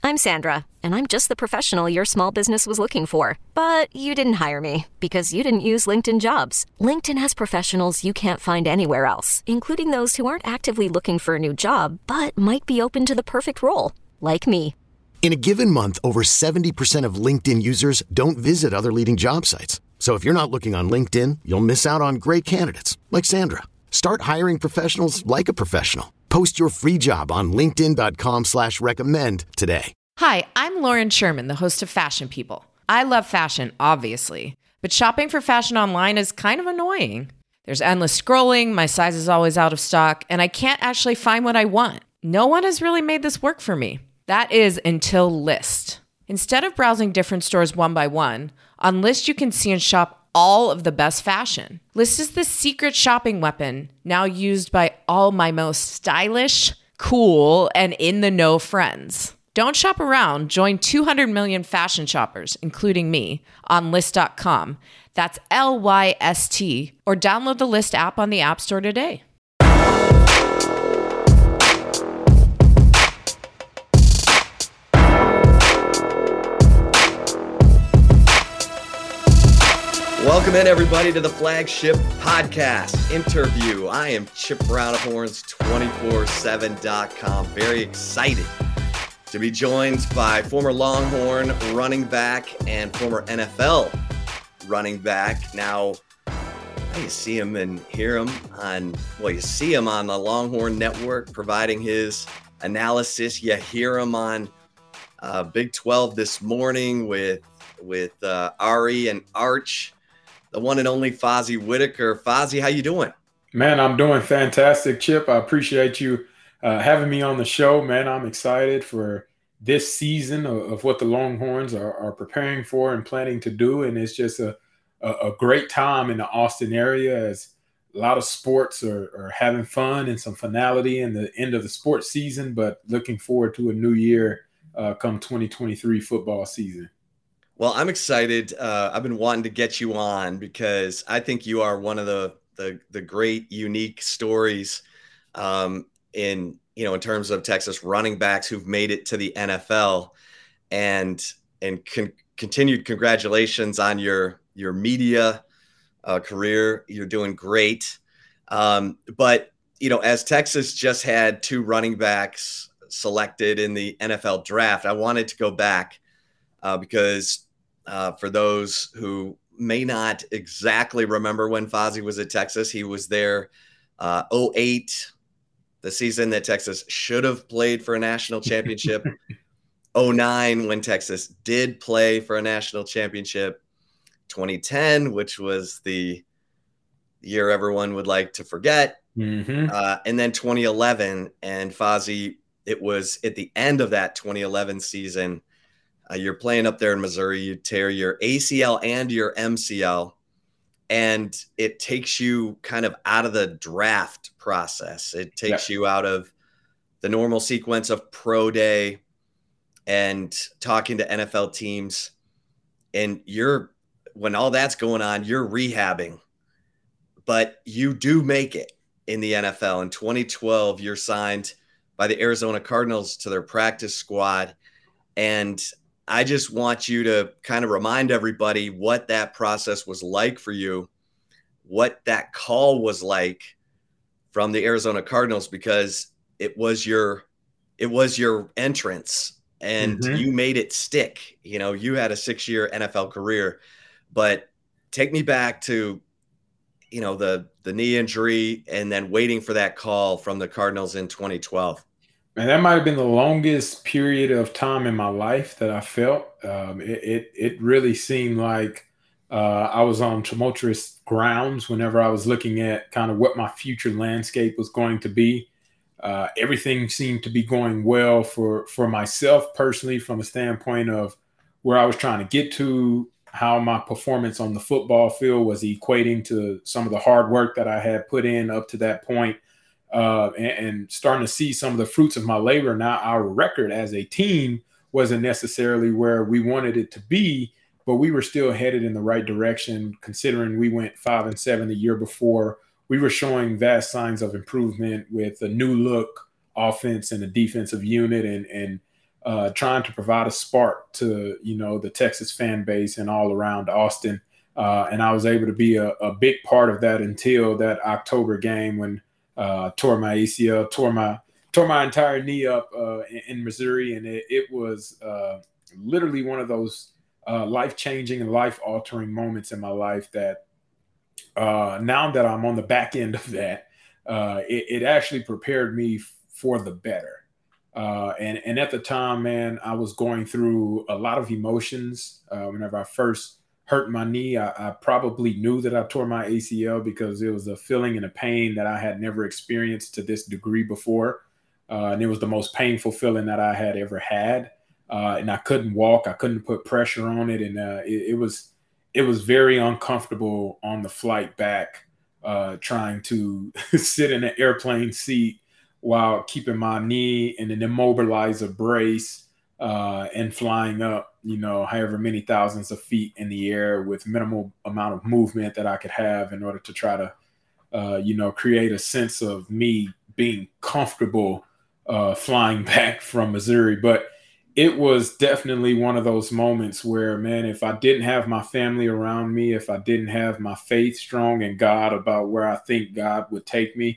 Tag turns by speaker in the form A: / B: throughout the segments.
A: I'm Sandra, and I'm just the professional your small business was looking for. But you didn't hire me because you didn't use LinkedIn Jobs. LinkedIn has professionals you can't find anywhere else, including those who aren't actively looking for a new job, but might be open to the perfect role, like me.
B: In a given month, over 70% of LinkedIn users don't visit other leading job sites. So if you're not looking on LinkedIn, you'll miss out on great candidates like Sandra. Start hiring professionals like a professional. Post your free job on linkedin.com/recommend today.
C: Hi, I'm Lauren Sherman, the host of Fashion People. I love fashion, obviously, but shopping for fashion online is kind of annoying. There's endless scrolling, my size is always out of stock, and I can't actually find what I want. No one has really made this work for me. That is until Lyst. Instead of browsing different stores one by one, on Lyst you can see and shop all of the best fashion. Lyst is the secret shopping weapon now used by all my most stylish, cool, and in-the-know friends. Don't shop around. Join 200 million fashion shoppers, including me, on Lyst.com. That's Lyst, or download the Lyst app on the App Store today.
D: Welcome in, everybody, to the Flagship Podcast interview. I am Chip Brown of Horns247.com. Very excited to be joined by former Longhorn running back and former NFL running back. Now, you see him and hear him on, you see him on the Longhorn Network providing his analysis. You hear him on Big 12 this morning with Ari and Arch. The one and only Fozzie Whitaker. Fozzie, how you doing?
E: Man, I'm doing fantastic, Chip. I appreciate you having me on the show, man. I'm excited for this season of what the Longhorns are preparing for and planning to do. And it's just a great time in the Austin area as a lot of sports are having fun and some finality in the end of the sports season, but looking forward to a new year come 2023 football season.
D: Well, I'm excited. I've been wanting to get you on because I think you are one of the great, unique stories in terms of Texas running backs who've made it to the NFL, and continued congratulations on your media career. You're doing great. But as Texas just had 2 running backs selected in the NFL draft, I wanted to go back because for those who may not exactly remember when Fozzie was at Texas, he was there 2008, the season that Texas should have played for a national championship. 2009, when Texas did play for a national championship. 2010, which was the year everyone would like to forget. Mm-hmm. And then 2011, and Fozzie, it was at the end of that 2011 season. You're playing up there in Missouri. You tear your ACL and your MCL, and it takes you kind of out of the draft process. It takes you out of the normal sequence of pro day and talking to NFL teams. And when all that's going on, you're rehabbing, but you do make it in the NFL. In 2012, you're signed by the Arizona Cardinals to their practice squad. And I just want you to kind of remind everybody what that process was like for you, what that call was like from the Arizona Cardinals, because it was your entrance, and you made it stick. You had a 6-year NFL career, but take me back to, the knee injury and then waiting for that call from the Cardinals in 2012.
E: Man, that might have been the longest period of time in my life that I felt. It really seemed like I was on tumultuous grounds whenever I was looking at kind of what my future landscape was going to be. Everything seemed to be going well for myself personally, from a standpoint of where I was trying to get to, how my performance on the football field was equating to some of the hard work that I had put in up to that point. And starting to see some of the fruits of my labor. Now, our record as a team wasn't necessarily where we wanted it to be, but we were still headed in the right direction, considering we went 5-7 the year before. We were showing vast signs of improvement with a new look offense and a defensive unit, and trying to provide a spark to, the Texas fan base and all around Austin. And I was able to be a big part of that until that October game when tore my ACL, tore my entire knee up in Missouri. And it was literally one of those life-changing and life-altering moments in my life that now that I'm on the back end of that, it actually prepared me for the better. And at the time, man, I was going through a lot of emotions. Whenever I first hurt my knee, I probably knew that I tore my ACL because it was a feeling and a pain that I had never experienced to this degree before. And it was the most painful feeling that I had ever had. And I couldn't walk. I couldn't put pressure on it. And it was very uncomfortable on the flight back, trying to sit in an airplane seat while keeping my knee in an immobilizer brace and flying up, however many thousands of feet in the air with minimal amount of movement that I could have in order to try to, create a sense of me being comfortable flying back from Missouri. But it was definitely one of those moments where, man, if I didn't have my family around me, if I didn't have my faith strong in God about where I think God would take me,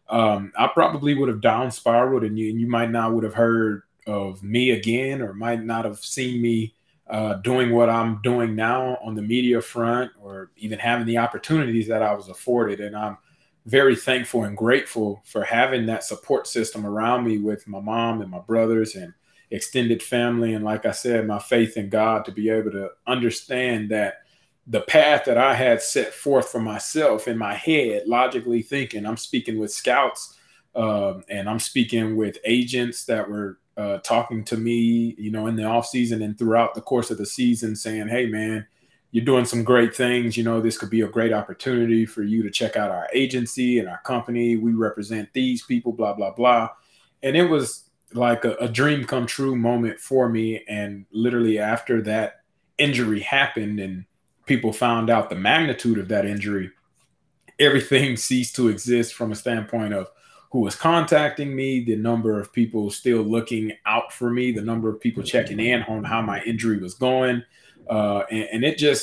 E: I probably would have down spiraled, and you might not would have heard of me again, or might not have seen me doing what I'm doing now on the media front, or even having the opportunities that I was afforded. And I'm very thankful and grateful for having that support system around me with my mom and my brothers and extended family. And like I said, my faith in God to be able to understand that the path that I had set forth for myself in my head, logically thinking, I'm speaking with scouts and I'm speaking with agents that were talking to me, in the off season and throughout the course of the season, saying, hey, man, you're doing some great things. This could be a great opportunity for you to check out our agency and our company. We represent these people, blah, blah, blah. And it was like a dream come true moment for me. And literally after that injury happened and people found out the magnitude of that injury, everything ceased to exist from a standpoint of who was contacting me, the number of people still looking out for me, the number of people checking in on how my injury was going. And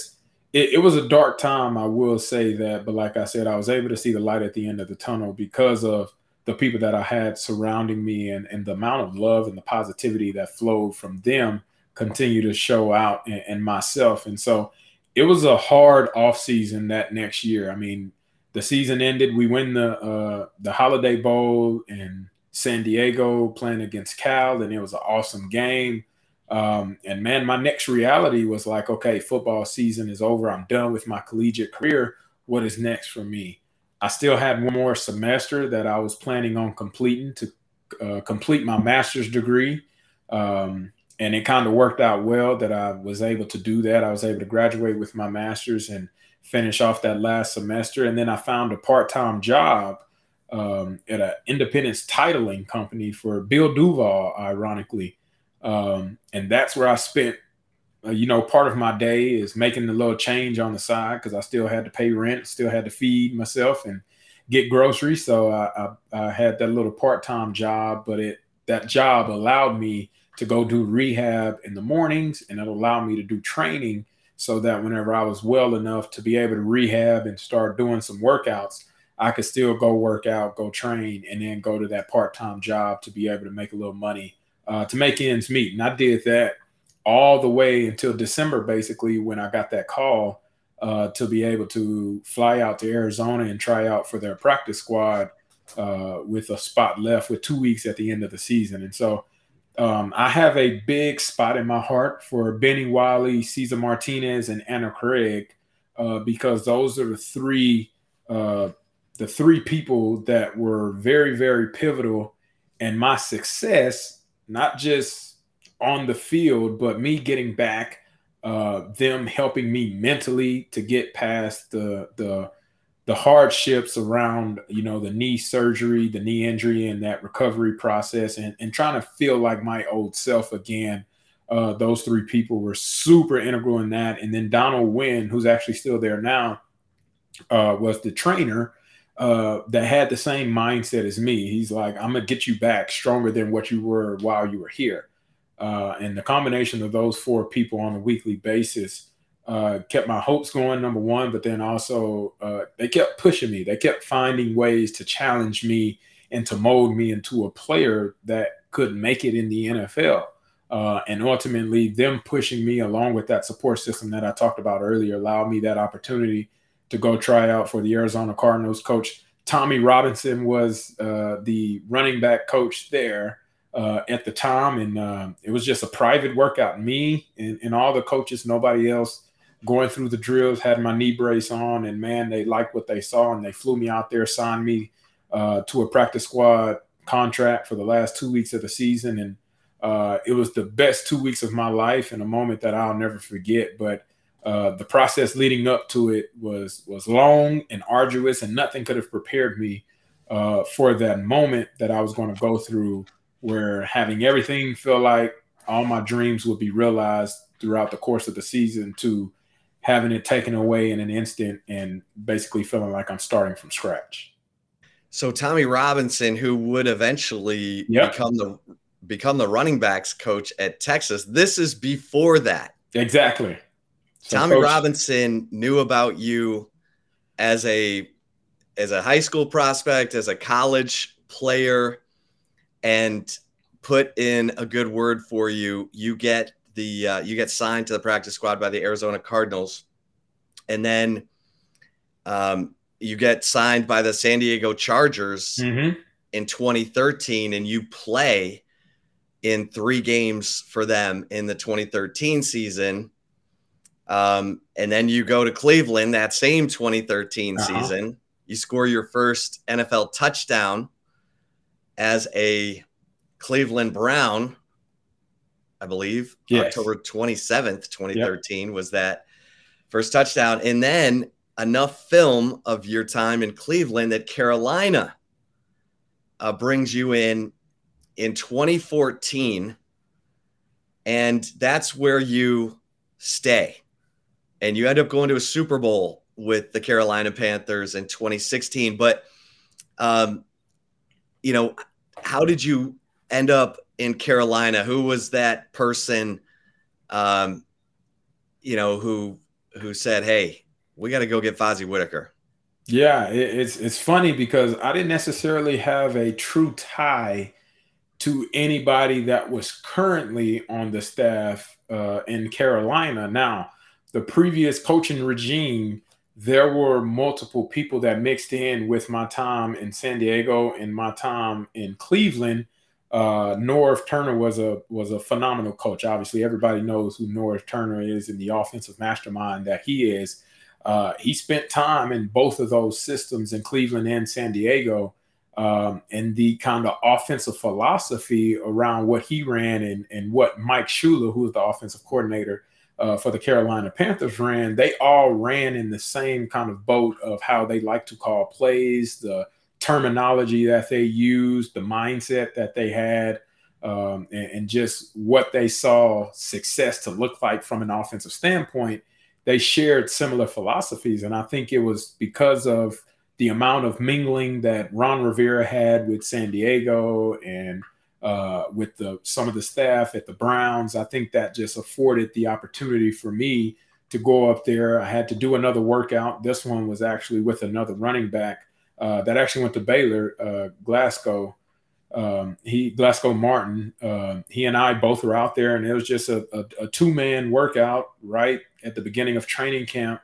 E: it was a dark time, I will say that. But like I said, I was able to see the light at the end of the tunnel because of the people that I had surrounding me, and the amount of love and the positivity that flowed from them continue to show out in myself. And so it was a hard off season that next year. I mean, the season ended. We win the Holiday Bowl in San Diego playing against Cal, and it was an awesome game. And man, my next reality was like, okay, football season is over. I'm done with my collegiate career. What is next for me? I still had one more semester that I was planning on completing to complete my master's degree. And it kind of worked out well that I was able to do that. I was able to graduate with my master's and finish off that last semester. And then I found a part-time job at an independence titling company for Bill Duval, ironically. And that's where I spent, part of my day is making a little change on the side because I still had to pay rent, still had to feed myself and get groceries. So I had that little part-time job, but that job allowed me to go do rehab in the mornings, and it allowed me to do training so that whenever I was well enough to be able to rehab and start doing some workouts, I could still go work out, go train, and then go to that part-time job to be able to make a little money to make ends meet. And I did that all the way until December, basically, when I got that call to be able to fly out to Arizona and try out for their practice squad with a spot left with 2 weeks at the end of the season. And so I have a big spot in my heart for Benny Wiley, Cesar Martinez, and Anna Craig because those are the three people that were very, very pivotal in my success, not just on the field, but me getting back, them helping me mentally to get past the hardships around, the knee surgery, the knee injury, and that recovery process, and trying to feel like my old self again. Those three people were super integral in that. And then Donald Wynn, who's actually still there now, was the trainer that had the same mindset as me. He's like, I'm going to get you back stronger than what you were while you were here. And the combination of those four people on a weekly basis kept my hopes going, number one, but then also they kept pushing me. They kept finding ways to challenge me and to mold me into a player that could make it in the NFL. And ultimately, them pushing me along with that support system that I talked about earlier allowed me that opportunity to go try out for the Arizona Cardinals. Coach Tommy Robinson was the running back coach there at the time. And it was just a private workout. Me and all the coaches, nobody else, going through the drills, had my knee brace on. And, man, they liked what they saw, and they flew me out there, signed me to a practice squad contract for the last 2 weeks of the season. And it was the best 2 weeks of my life and a moment that I'll never forget. But the process leading up to it was long and arduous, and nothing could have prepared me for that moment that I was going to go through, where having everything feel like all my dreams would be realized throughout the course of the season, to having it taken away in an instant and basically feeling like I'm starting from scratch.
D: So Tommy Robinson, who would eventually become the running backs coach at Texas, this is before that.
E: Exactly. So
D: Tommy Robinson knew about you as a high school prospect, as a college player, and put in a good word for you. You get signed to the practice squad by the Arizona Cardinals, and then you get signed by the San Diego Chargers in 2013, and you play in 3 games for them in the 2013 season. And then you go to Cleveland that same 2013 season. You score your first NFL touchdown as a Cleveland Brown, I believe. Yes. October 27th, 2013 was that first touchdown. And then enough film of your time in Cleveland that Carolina brings you in 2014. And that's where you stay. And you end up going to a Super Bowl with the Carolina Panthers in 2016. But, how did you end up in Carolina? Who was that person, who said, hey, we got to go get Fozzie Whitaker?
E: Yeah, it's funny because I didn't necessarily have a true tie to anybody that was currently on the staff in Carolina. Now, the previous coaching regime, there were multiple people that mixed in with my time in San Diego and my time in Cleveland. Norv Turner was a phenomenal coach. Obviously, everybody knows who Norv Turner is and the offensive mastermind that he is. He spent time in both of those systems in Cleveland and San Diego, and the kind of offensive philosophy around what he ran and what Mike Shula, who was the offensive coordinator for the Carolina Panthers, ran. They all ran in the same kind of boat of how they like to call plays, the terminology that they used, the mindset that they had, and just what they saw success to look like from an offensive standpoint. They shared similar philosophies. And I think it was because of the amount of mingling that Ron Rivera had with San Diego and with some of the staff at the Browns. I think that just afforded the opportunity for me to go up there. I had to do another workout. This one was actually with another running back that actually went to Baylor, Glasgow. Glasgow Martin. He and I both were out there, and it was just a 2-man workout right at the beginning of training camp.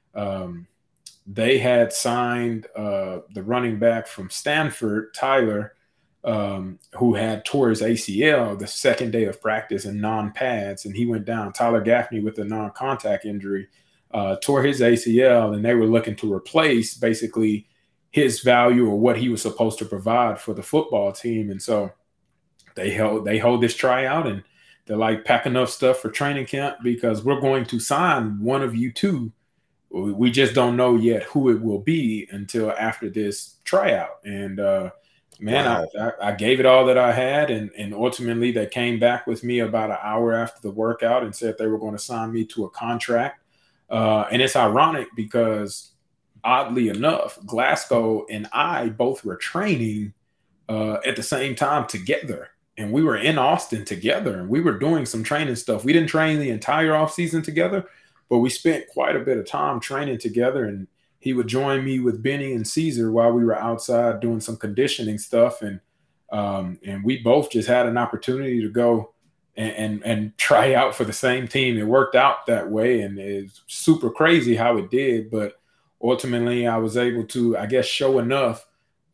E: They had signed the running back from Stanford, Tyler, who had tore his ACL the second day of practice in non-pads, and he went down. Tyler Gaffney, with a non-contact injury, tore his ACL, and they were looking to replace basically his value or what he was supposed to provide for the football team. And so they hold this tryout, and they're like, pack enough stuff for training camp because we're going to sign one of you two. We just don't know yet who it will be until after this tryout. And wow. I gave it all that I had. And ultimately they came back with me about an hour after the workout and said they were going to sign me to a contract. And it's ironic because, oddly enough, Glasgow and I both were training at the same time together. and we were in Austin together, and we were doing some training stuff. We didn't train the entire offseason together, but we spent quite a bit of time training together, and he would join me with Benny and Caesar while we were outside doing some conditioning stuff. And we both just had an opportunity to go and try out for the same team. It worked out that way, and it's super crazy how it did. But ultimately, I was able to, I guess, show enough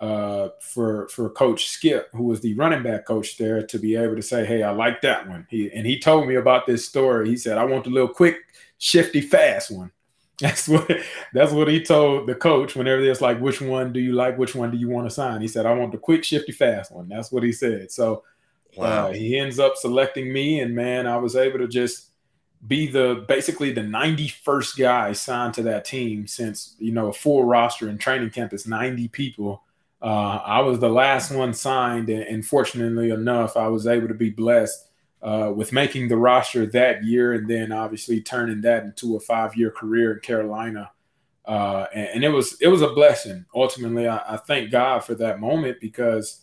E: for Coach Skip, who was the running back coach there, to be able to say, hey, I like that one. He told me about this story. He said, I want the little quick, shifty, fast one. That's what he told the coach whenever there's like, which one do you like? Which one do you want to sign? He said, I want the quick, shifty, fast one. That's what he said. So wow. He ends up selecting me, and man, I was able to just be basically the 91st guy signed to that team, since, a full roster in training camp is 90 people. I was the last one signed, and fortunately enough, I was able to be blessed with making the roster that year, and then obviously turning that into a 5-year career in Carolina. And it was a blessing. Ultimately, I thank God for that moment, because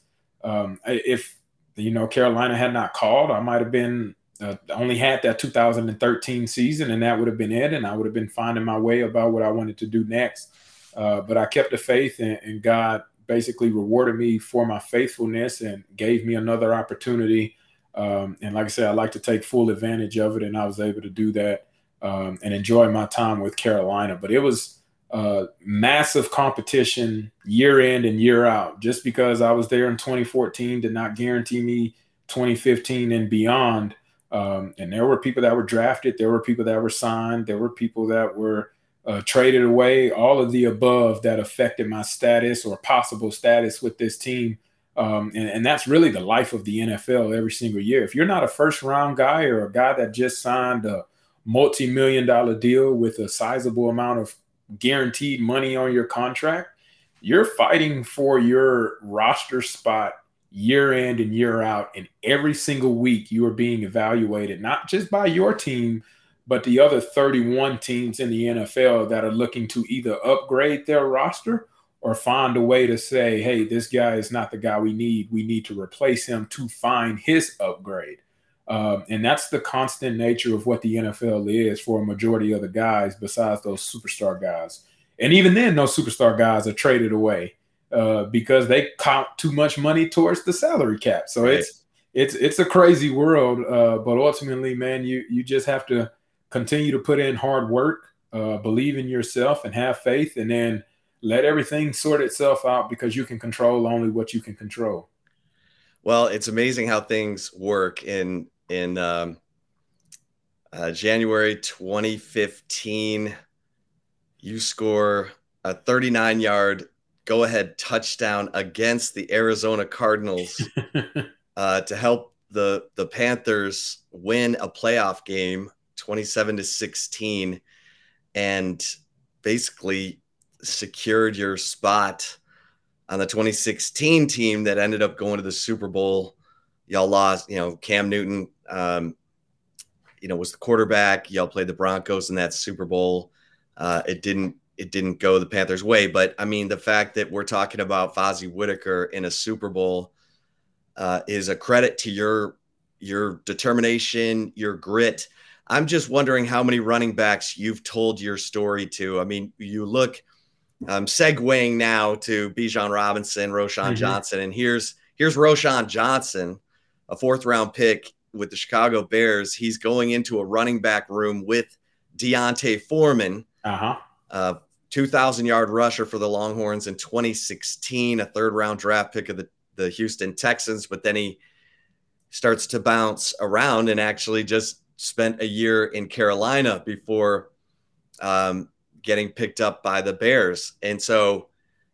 E: if Carolina had not called, I might have been only had that 2013 season, and that would have been it, and I would have been finding my way about what I wanted to do next. But I kept the faith, and God basically rewarded me for my faithfulness and gave me another opportunity. And like I said, I like to take full advantage of it, and I was able to do that and enjoy my time with Carolina. But it was massive competition year in and year out. Just because I was there in 2014 did not guarantee me 2015 and beyond. And there were people that were drafted. There were people that were signed. There were people that were traded away, all of the above that affected my status or possible status with this team. And that's really the life of the NFL every single year. If you're not a first-round guy, or a guy that just signed a multi-million-dollar deal with a sizable amount of guaranteed money on your contract, you're fighting for your roster spot year in and year out. And every single week you are being evaluated, not just by your team, but the other 31 teams in the NFL that are looking to either upgrade their roster or find a way to say, hey, this guy is not the guy we need. We need to replace him to find his upgrade. And that's the constant nature of what the NFL is for a majority of the guys, besides those superstar guys. And even then, those superstar guys are traded away because they count too much money towards the salary cap. So right. It's a crazy world. But ultimately, man, you just have to continue to put in hard work, believe in yourself, and have faith, and then let everything sort itself out, because you can control only what you can control.
D: Well, it's amazing how things work. In January 2015, you score a 39-yard go-ahead touchdown against the Arizona Cardinals to help the Panthers win a playoff game, 27-16, and basically secured your spot on the 2016 team that ended up going to the Super Bowl. Y'all lost, Cam Newton, was the quarterback. Y'all played the Broncos in that Super Bowl. It didn't go the Panthers' way. But I mean, the fact that we're talking about Fozzie Whitaker in a Super Bowl is a credit to your determination, your grit. I'm just wondering how many running backs you've told your story to. I mean, you look, segueing now to Bijan Robinson, Roschon Johnson, and here's Roschon Johnson, a 4th-round pick with the Chicago Bears. He's going into a running back room with D'Onta Foreman, 2,000-yard rusher for the Longhorns in 2016, a 3rd-round draft pick of the Houston Texans. But then he starts to bounce around and actually just spent a year in Carolina before getting picked up by the Bears. And so,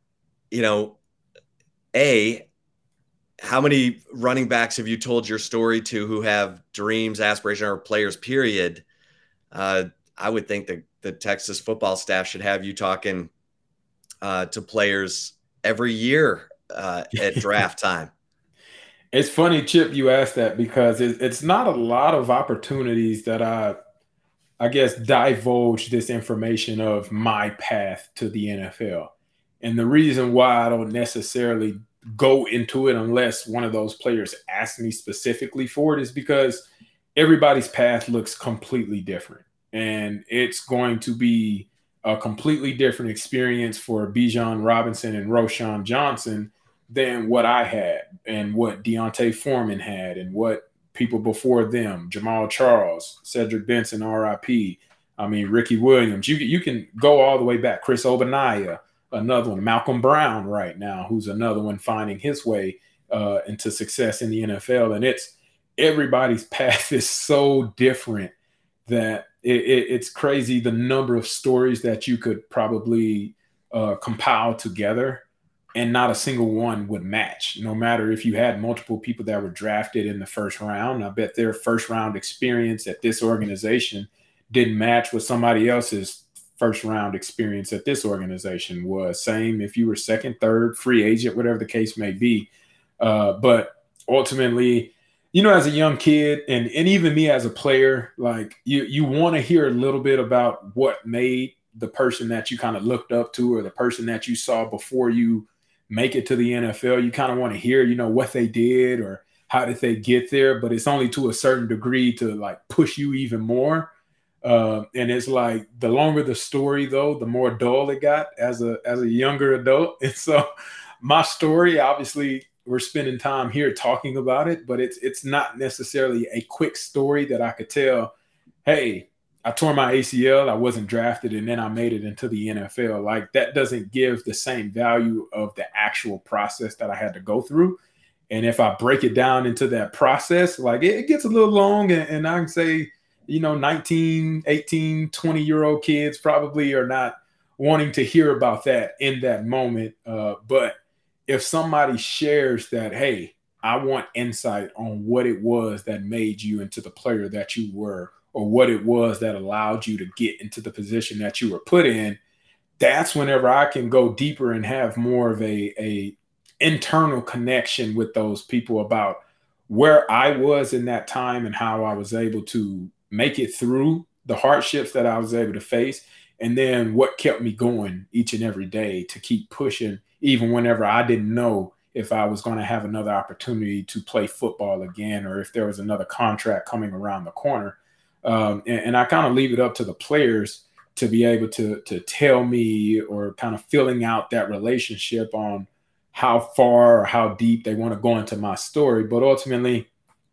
D: how many running backs have you told your story to who have dreams, aspirations, or players, period? I would think that the Texas football staff should have you talking to players every year at draft time.
E: It's funny, Chip, you asked that, because it's not a lot of opportunities that I guess, divulge this information of my path to the NFL. And the reason why I don't necessarily go into it unless one of those players asks me specifically for it, is because everybody's path looks completely different. And it's going to be a completely different experience for Bijan Robinson and Roschon Johnson than what I had and what D'Onta Foreman had and what people before them, Jamal Charles, Cedric Benson, RIP. I mean, Ricky Williams. You can go all the way back. Chris Ogbonnaya, another one. Malcolm Brown right now, who's another one finding his way into success in the NFL. And everybody's path is so different that it's crazy the number of stories that you could probably compile together, and not a single one would match. No matter if you had multiple people that were drafted in the first round, I bet their first round experience at this organization didn't match what somebody else's first round experience at this organization was. Same if you were second, third, free agent, whatever the case may be. But ultimately, you know, as a young kid and even me as a player, like you want to hear a little bit about what made the person that you kind of looked up to or the person that you saw before you make it to the NFL. You kind of want to hear, you know, what they did or how did they get there, but it's only to a certain degree to like push you even more. And it's like the longer the story, though, the more dull it got as a younger adult. And so my story, obviously, we're spending time here talking about it, but it's not necessarily a quick story that I could tell. Hey, I tore my ACL, I wasn't drafted, and then I made it into the NFL. Like, that doesn't give the same value of the actual process that I had to go through. And if I break it down into that process, like it gets a little long, and I can say, you know, 19, 18, 20-year-old kids probably are not wanting to hear about that in that moment. But if somebody shares that, hey, I want insight on what it was that made you into the player that you were, or what it was that allowed you to get into the position that you were put in, that's whenever I can go deeper and have more of a internal connection with those people about where I was in that time and how I was able to make it through the hardships that I was able to face, and then what kept me going each and every day to keep pushing, even whenever I didn't know if I was going to have another opportunity to play football again, or if there was another contract coming around the corner. And I kind of leave it up to the players to be able to tell me, or kind of filling out that relationship on how far or how deep they want to go into my story. But ultimately,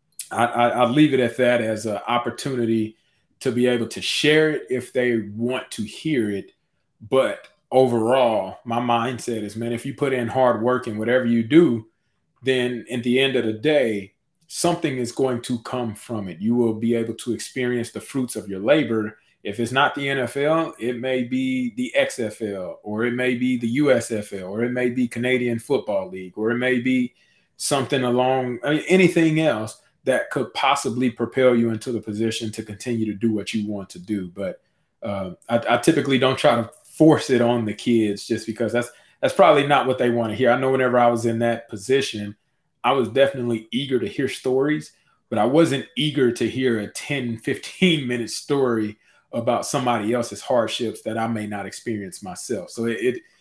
E: I leave it at that as an opportunity to be able to share it if they want to hear it. But overall, my mindset is, man, if you put in hard work in whatever you do, then at the end of the day, something is going to come from it. You will be able to experience the fruits of your labor. If it's not the NFL, it may be the XFL, or it may be the USFL, or it may be Canadian Football League, or it may be something along, anything else that could possibly propel you into the position to continue to do what you want to do. But I typically don't try to force it on the kids, just because that's probably not what they want to hear. I know whenever I was in that position, I was definitely eager to hear stories, but I wasn't eager to hear a 10, 15-minute story about somebody else's hardships that I may not experience myself. So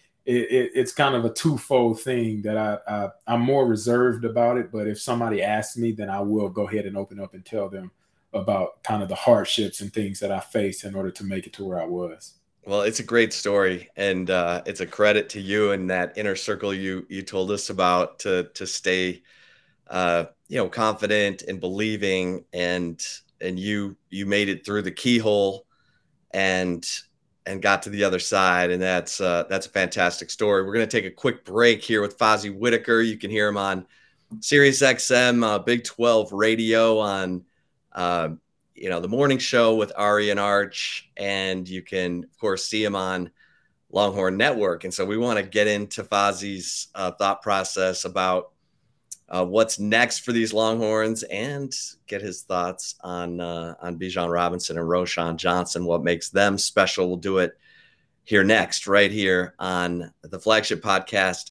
E: it's kind of a twofold thing that I'm more reserved about it. But if somebody asks me, then I will go ahead and open up and tell them about kind of the hardships and things that I faced in order to make it to where I was.
D: Well, it's a great story, and it's a credit to you and that inner circle you told us about to stay, confident and believing, and you made it through the keyhole and got to the other side, and that's a fantastic story. We're going to take a quick break here with Fozzie Whitaker. You can hear him on Sirius XM, Big 12 Radio on the morning show with Ari and Arch, and you can, of course, see him on Longhorn Network. And so we want to get into Fozzie's thought process about what's next for these Longhorns, and get his thoughts on Bijan Robinson and Roschon Johnson, what makes them special. We'll do it here next, right here on the Flagship Podcast.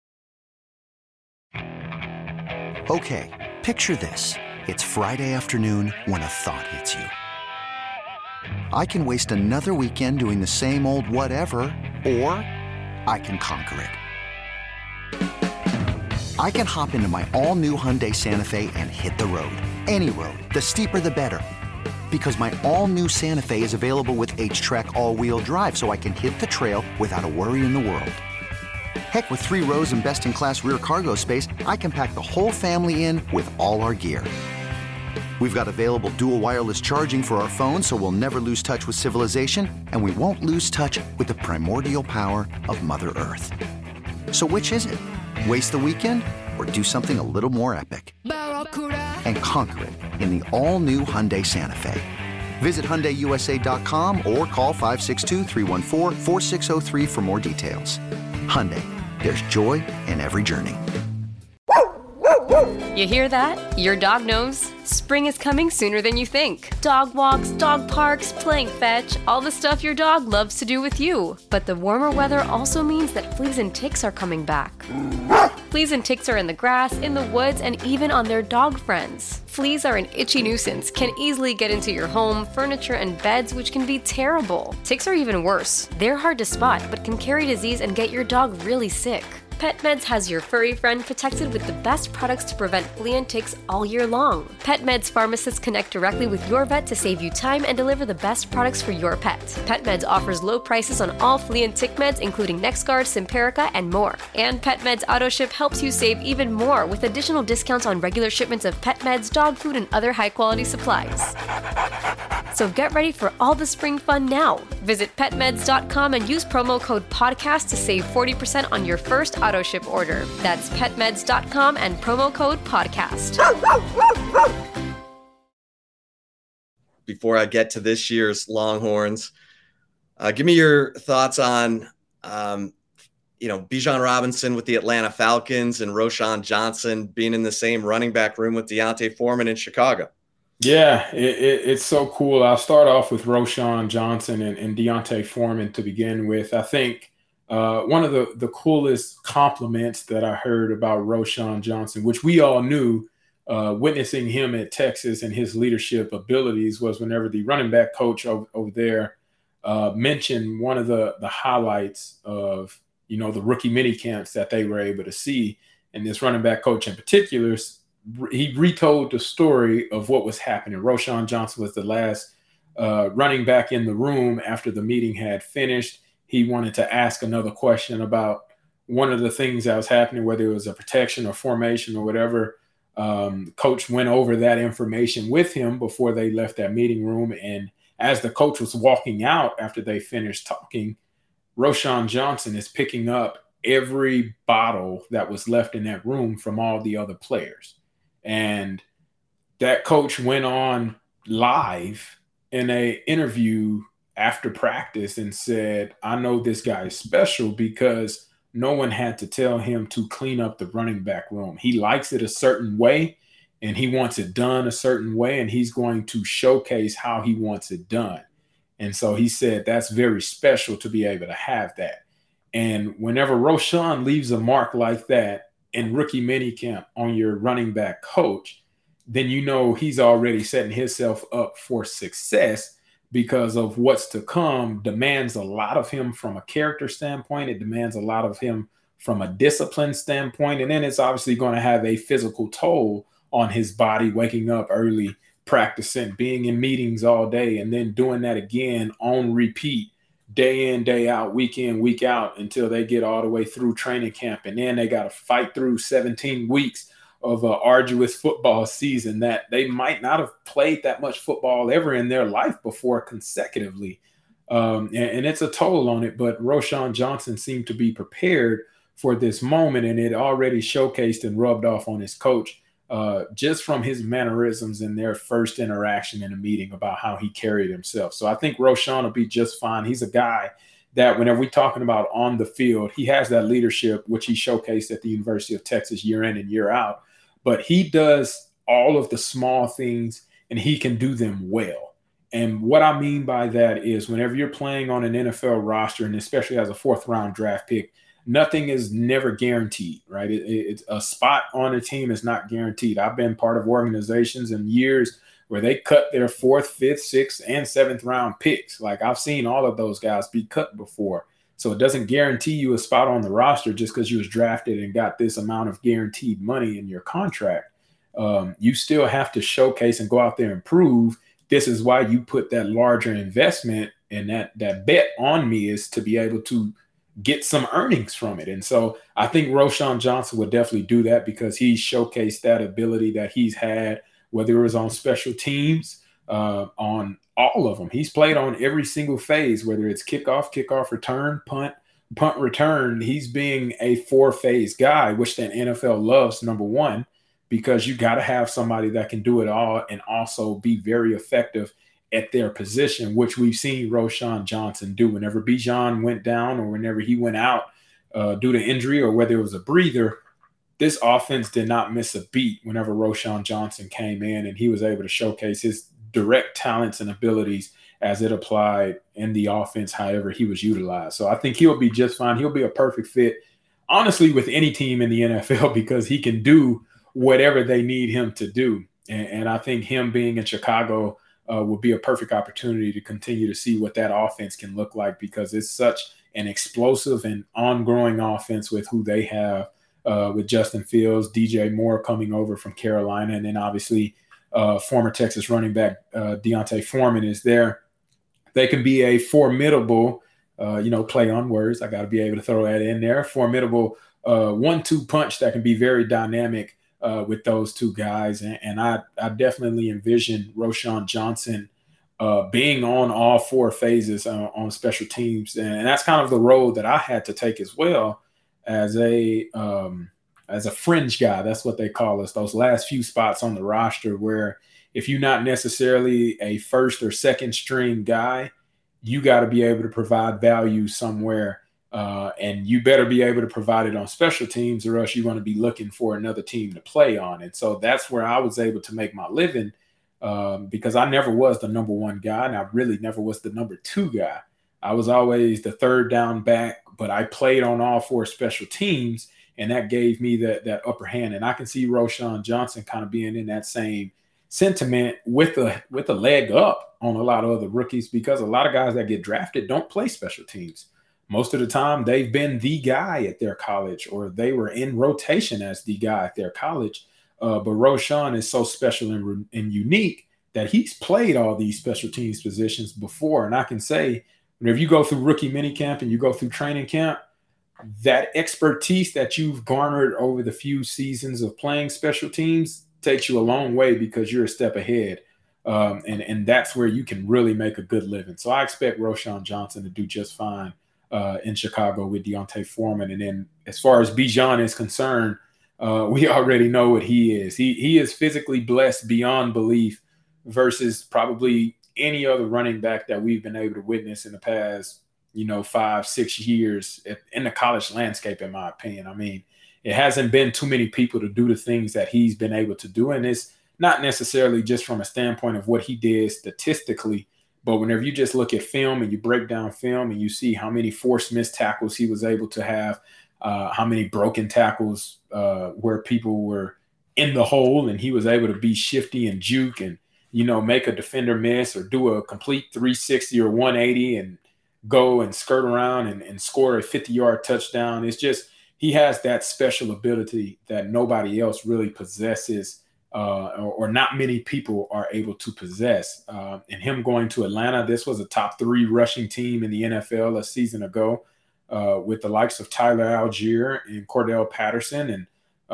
F: Okay, picture this. It's Friday afternoon when a thought hits you. I can waste another weekend doing the same old whatever, or I can conquer it. I can hop into my all-new Hyundai Santa Fe and hit the road. Any road. The steeper, the better. Because my all-new Santa Fe is available with H-Track all-wheel drive, so I can hit the trail without a worry in the world. Heck, with 3 rows and best-in-class rear cargo space, I can pack the whole family in with all our gear. We've got available dual wireless charging for our phones, so we'll never lose touch with civilization, and we won't lose touch with the primordial power of Mother Earth. So which is it? Waste the weekend or do something a little more epic? And conquer it in the all-new Hyundai Santa Fe. Visit HyundaiUSA.com or call 562-314-4603 for more details. Hyundai, there's joy in every journey.
G: You hear that? Your dog knows. Spring is coming sooner than you think. Dog walks, dog parks, playing fetch, all the stuff your dog loves to do with you. But the warmer weather also means that fleas and ticks are coming back. Fleas and ticks are in the grass, in the woods, and even on their dog friends. Fleas are an itchy nuisance, can easily get into your home, furniture, and beds, which can be terrible. Ticks are even worse. They're hard to spot, but can carry disease and get your dog really sick. PetMeds has your furry friend protected with the best products to prevent flea and ticks all year long. PetMeds pharmacists connect directly with your vet to save you time and deliver the best products for your pet. PetMeds offers low prices on all flea and tick meds, including NexGard, Simparica, and more. And PetMeds AutoShip helps you save even more with additional discounts on regular shipments of pet meds, dog food, and other high-quality supplies. So get ready for all the spring fun now. Visit PetMeds.com and use promo code PODCAST to save 40% on your first auto ship order. That's PetMeds.com and promo code PODCAST.
D: Before I get to this year's Longhorns, give me your thoughts on, Bijan Robinson with the Atlanta Falcons and Roschon Johnson being in the same running back room with D'Onta Foreman in Chicago.
E: Yeah, it's so cool. I'll start off with Roschon Johnson and D'Onta Foreman to begin with. I think one of the coolest compliments that I heard about Roschon Johnson, which we all knew, witnessing him at Texas and his leadership abilities, was whenever the running back coach over there mentioned one of the highlights of, the rookie mini camps that they were able to see. And this running back coach in particular, he retold the story of what was happening. Roschon Johnson was the last running back in the room after the meeting had finished. He wanted to ask another question about one of the things that was happening, whether it was a protection or formation or whatever. Coach went over that information with him before they left that meeting room. And as the coach was walking out after they finished talking, Roschon Johnson is picking up every bottle that was left in that room from all the other players. And that coach went on live in an interview after practice and said, I know this guy is special because no one had to tell him to clean up the running back room. He likes it a certain way and he wants it done a certain way, and he's going to showcase how he wants it done. And so he said that's very special to be able to have that. And whenever Roschon leaves a mark like that in rookie minicamp on your running back coach, then he's already setting himself up for success, because of what's to come demands a lot of him from a character standpoint. It demands a lot of him from a discipline standpoint. And then it's obviously going to have a physical toll on his body, waking up early, practicing, being in meetings all day, and then doing that again on repeat, day in, day out, week in, week out, until they get all the way through training camp. And then they got to fight through 17 weeks of an arduous football season that they might not have played that much football ever in their life before consecutively. And it's a toll on it, but Roschon Johnson seemed to be prepared for this moment, and it already showcased and rubbed off on his coach just from his mannerisms in their first interaction in a meeting about how he carried himself. So I think Roschon will be just fine. He's a guy that whenever we're talking about on the field, he has that leadership, which he showcased at the University of Texas year in and year out. But he does all of the small things, and he can do them well. And what I mean by that is whenever you're playing on an NFL roster, and especially as a fourth-round draft pick, nothing is never guaranteed, right? It's a spot on a team is not guaranteed. I've been part of organizations in years where they cut their 4th, 5th, 6th, and 7th round picks. Like, I've seen all of those guys be cut before. So it doesn't guarantee you a spot on the roster just because you was drafted and got this amount of guaranteed money in your contract. You still have to showcase and go out there and prove. This is why you put that larger investment, and that bet on me is to be able to get some earnings from it. And so I think Roschon Johnson would definitely do that because he showcased that ability that he's had, whether it was on special teams, on all of them. He's played on every single phase, whether it's kickoff return, punt return. He's being a 4-phase guy, which the NFL loves, number one, because you got to have somebody that can do it all and also be very effective at their position, which we've seen Roschon Johnson do. Whenever Bijan went down or whenever he went out due to injury or whether it was a breather, this offense did not miss a beat whenever Roschon Johnson came in, and he was able to showcase his direct talents and abilities as it applied in the offense, however he was utilized. So I think he'll be just fine. He'll be a perfect fit, honestly, with any team in the NFL because he can do whatever they need him to do. And I think him being in Chicago will be a perfect opportunity to continue to see what that offense can look like because it's such an explosive and ongoing offense with who they have with Justin Fields, DJ Moore coming over from Carolina, and then obviously former Texas running back D'Onta Foreman is there. They can be a formidable, play on words. I got to be able to throw that in there. Formidable 1-2 punch that can be very dynamic with those two guys. And I definitely envision Roschon Johnson being on all 4 phases on special teams. And that's kind of the road that I had to take as well as a fringe guy. That's what they call us, those last few spots on the roster where if you're not necessarily a first or second string guy, you got to be able to provide value somewhere. And you better be able to provide it on special teams or else you're going to be looking for another team to play on. And so that's where I was able to make my living because I never was the number 1 guy and I really never was the number 2 guy. I was always the third down back, but I played on all 4 special teams, and that gave me that upper hand. And I can see Roschon Johnson kind of being in that same sentiment with a leg up on a lot of other rookies because a lot of guys that get drafted don't play special teams. Most of the time, they've been the guy at their college or they were in rotation as the guy at their college. But Roschon is so special and unique that he's played all these special teams positions before. And I can say, whenever you go through rookie minicamp and you go through training camp, that expertise that you've garnered over the few seasons of playing special teams takes you a long way because you're a step ahead. And that's where you can really make a good living. So I expect Roschon Johnson to do just fine in Chicago with D'Onta Foreman. And then as far as Bijan is concerned, we already know what he is. He is physically blessed beyond belief versus probably any other running back that we've been able to witness in the past, 5-6 years in the college landscape, in my opinion. I mean, it hasn't been too many people to do the things that he's been able to do. And it's not necessarily just from a standpoint of what he did statistically, but whenever you just look at film and you break down film and you see how many forced missed tackles he was able to have, how many broken tackles where people were in the hole and he was able to be shifty and juke and, make a defender miss or do a complete 360 or 180 and go and skirt around and score a 50-yard touchdown. It's just he has that special ability that nobody else really possesses or not many people are able to possess. And him going to Atlanta, this was a top 3 rushing team in the NFL a season ago with the likes of Tyler Algier and Cordell Patterson. And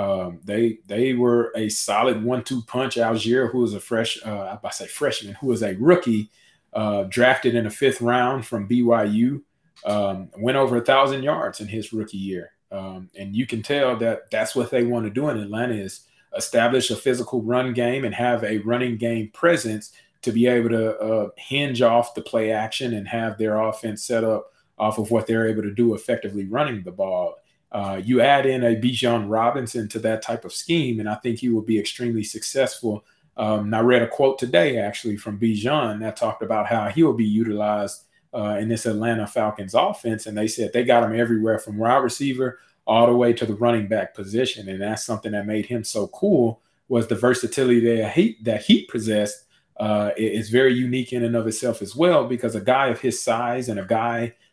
E: they were a solid 1-2 punch. Algier, who was a freshman, who was a rookie, drafted in the 5th round from BYU, went over 1,000 yards in his rookie year. And you can tell that that's what they want to do in Atlanta is establish a physical run game and have a running game presence to be able to hinge off the play action and have their offense set up off of what they're able to do effectively running the ball. You add in a Bijan Robinson to that type of scheme, and I think he will be extremely successful. I read a quote today, actually, from Bijan that talked about how he will be utilized in this Atlanta Falcons offense, and they said they got him everywhere from wide receiver all the way to the running back position, and that's something that made him so cool was the versatility that he possessed. Is very unique in and of itself as well because a guy of his size and a guy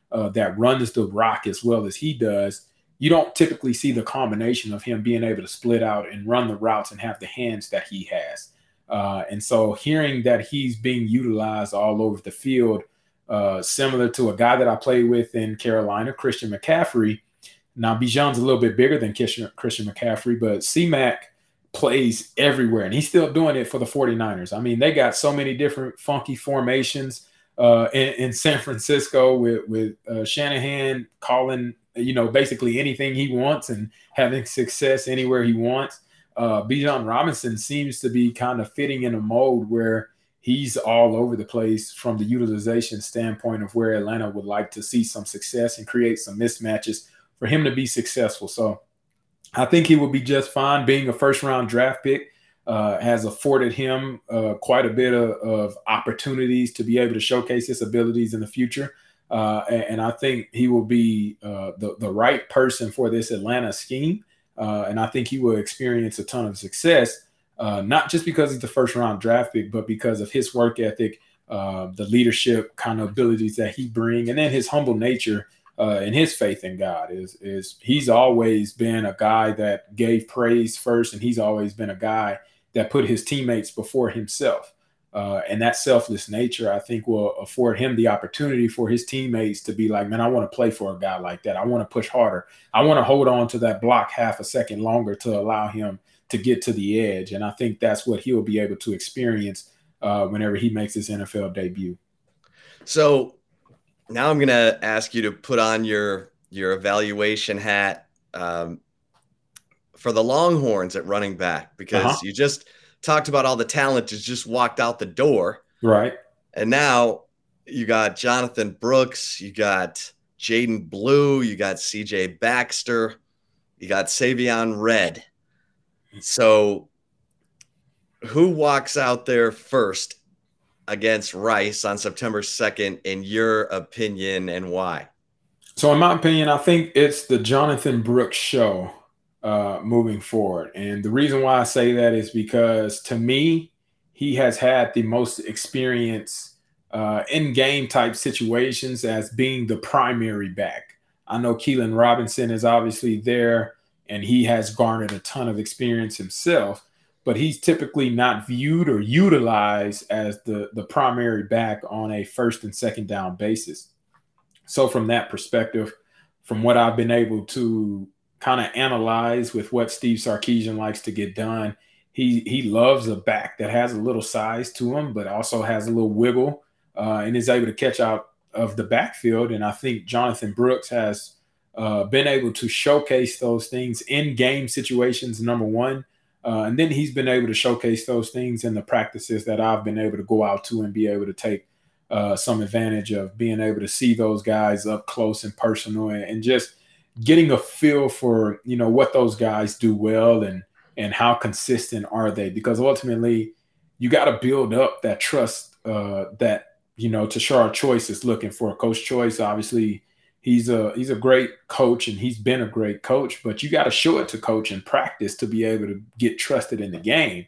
E: that runs the rock as well as he does, you don't typically see the combination of him being able to split out and run the routes and have the hands that he has. And so hearing that he's being utilized all over the field, similar to a guy that I played with in Carolina, Christian McCaffrey. Now, Bijan's a little bit bigger than Christian McCaffrey, but C-Mac plays everywhere, and he's still doing it for the 49ers. I mean, they got so many different funky formations in San Francisco with Shanahan calling, basically anything he wants and having success anywhere he wants. Bijan Robinson seems to be kind of fitting in a mold where he's all over the place from the utilization standpoint of where Atlanta would like to see some success and create some mismatches for him to be successful. So I think he will be just fine. Being a first-round draft pick has afforded him quite a bit of opportunities to be able to showcase his abilities in the future. And I think he will be the right person for this Atlanta scheme. And I think he will experience a ton of success. Not just because he's the first round draft pick, but because of his work ethic, the leadership kind of abilities that he brings, and then his humble nature and his faith in God is he's always been a guy that gave praise first. And he's always been a guy that put his teammates before himself. And that selfless nature, I think, will afford him the opportunity for his teammates to be like, man, I want to play for a guy like that. I want to push harder. I want to hold on to that block half a second longer to allow him to get to the edge. And I think that's what he'll be able to experience whenever he makes his NFL debut.
D: So now I'm going to ask you to put on your evaluation hat for the Longhorns at running back, because you just talked about all the talent that just walked out the door.
E: Right.
D: And now you got Jonathan Brooks, you got Jaden Blue, you got CJ Baxter, you got Savion Red. So who walks out there first against Rice on September 2nd, in your opinion, and why?
E: So in my opinion, I think it's the Jonathan Brooks show moving forward. And the reason why I say that is because, to me, he has had the most experience in game type situations as being the primary back. I know Keelan Robinson is obviously there, and he has garnered a ton of experience himself, but he's typically not viewed or utilized as the primary back on a first and second down basis. So from that perspective, from what I've been able to kind of analyze with what Steve Sarkisian likes to get done, he loves a back that has a little size to him, but also has a little wiggle and is able to catch out of the backfield. And I think Jonathan Brooks has been able to showcase those things in game situations, number one. And then he's been able to showcase those things in the practices that I've been able to go out to and be able to take some advantage of being able to see those guys up close and personal, and just getting a feel for, what those guys do well and how consistent are they, because ultimately you got to build up that trust that, Tashard Choice is looking for. Coach Choice, obviously, he's a great coach, and he's been a great coach, but you got to show it to coach in practice to be able to get trusted in the game.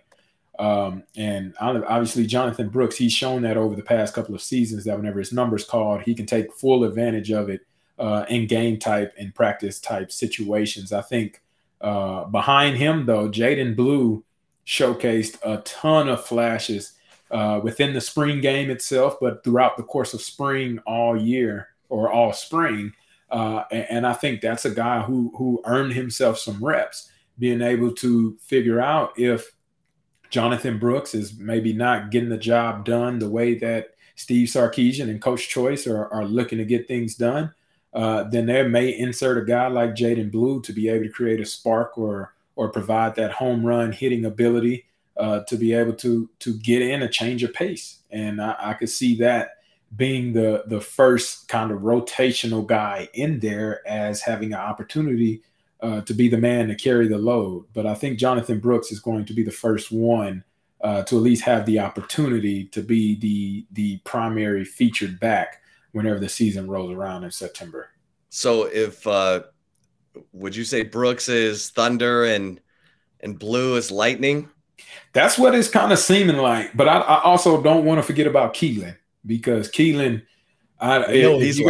E: And obviously Jonathan Brooks, he's shown that over the past couple of seasons that whenever his number's called, he can take full advantage of it in game type and practice type situations. I think behind him, though, Jaden Blue showcased a ton of flashes within the spring game itself, but throughout the course of spring all year or all spring. And I think that's a guy who earned himself some reps, being able to figure out if Jonathan Brooks is maybe not getting the job done the way that Steve Sarkisian and Coach Choice are looking to get things done. Then they may insert a guy like Jaden Blue to be able to create a spark or provide that home run hitting ability to be able to get in a change of pace. And I could see that being the first kind of rotational guy in there as having an opportunity to be the man to carry the load. But I think Jonathan Brooks is going to be the first one to at least have the opportunity to be the primary featured back whenever the season rolls around in September.
D: So if would you say Brooks is thunder and Blue is lightning?
E: That's what it's kind of seeming like. But I also don't want to forget about Keelan, because Keelan,
D: he's lightning.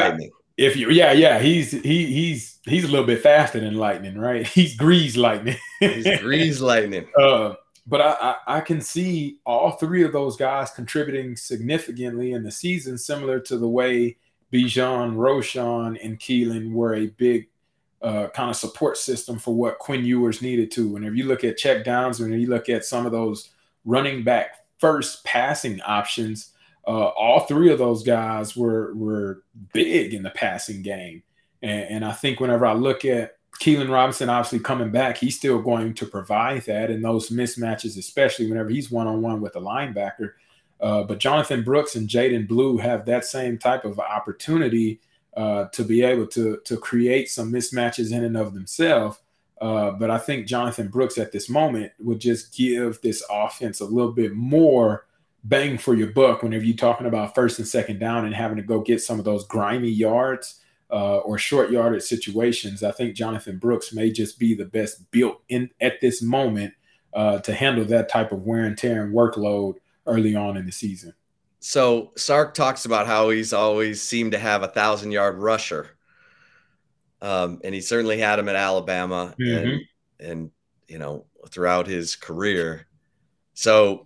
E: he's a little bit faster than lightning, right? He's grease lightning.
D: He's grease lightning.
E: But I can see all three of those guys contributing significantly in the season, similar to the way Bijan, Roschon, and Keelan were a big kind of support system for what Quinn Ewers needed to. Whenever you look at check downs, whenever you look at some of those running back first passing options, all three of those guys were big in the passing game. And I think whenever I look at Keelan Robinson obviously coming back, he's still going to provide that in those mismatches, especially whenever he's one-on-one with a linebacker. But Jonathan Brooks and Jaden Blue have that same type of opportunity to be able to create some mismatches in and of themselves. But I think Jonathan Brooks at this moment would just give this offense a little bit more bang for your buck whenever you're talking about first and second down and having to go get some of those grimy yards or short yardage situations. I think Jonathan Brooks may just be the best built in at this moment to handle that type of wear and tear and workload early on in the season.
D: So Sark talks about how he's always seemed to have 1,000-yard rusher. And he certainly had him at Alabama and throughout his career. So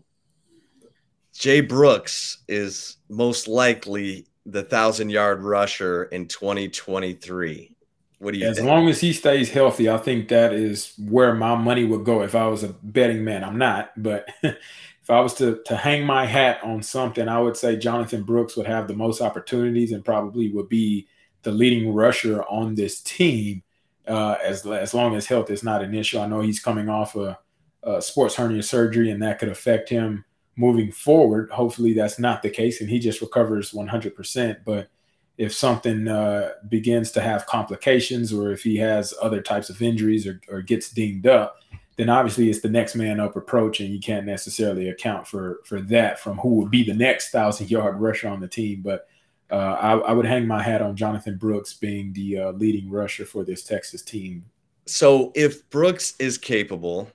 D: Jay Brooks is most likely the 1,000-yard rusher in 2023. What do you think?
E: As long as he stays healthy, I think that is where my money would go if I was a betting man. I'm not, but if I was to hang my hat on something, I would say Jonathan Brooks would have the most opportunities and probably would be the leading rusher on this team as long as health is not an issue. I know he's coming off a sports hernia surgery, and that could affect him moving forward. Hopefully that's not the case and he just recovers 100%. But if something begins to have complications, or if he has other types of injuries or gets dinged up, then obviously it's the next man up approach, and you can't necessarily account for that from who would be the next 1,000-yard rusher on the team. But I would hang my hat on Jonathan Brooks being the leading rusher for this Texas team.
D: So if Brooks is capable,